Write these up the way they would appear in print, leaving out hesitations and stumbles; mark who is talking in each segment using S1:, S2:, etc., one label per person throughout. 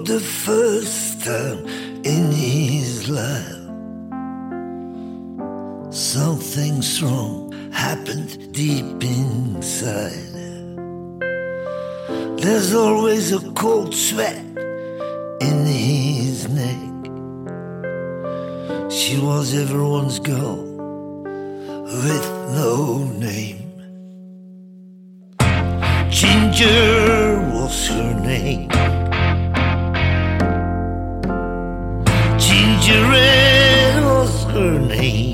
S1: the first time in his life. Something strong happened deep inside. There's always a cold sweat in his neck. She was everyone's girl with no name. Ginger was her name. Ginger Red was her name.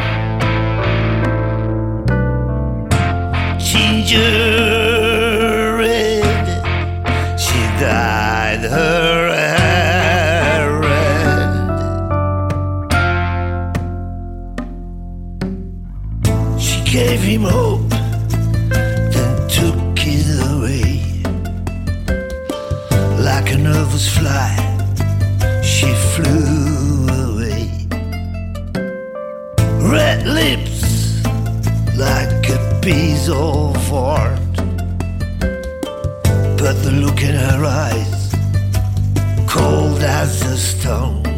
S1: Ginger Red, she dyed her hair red. She gave him hope, then took it away. Like a nervous fly, she flew away. Red lips like a piece of art, but the look in her eyes, cold as a stone.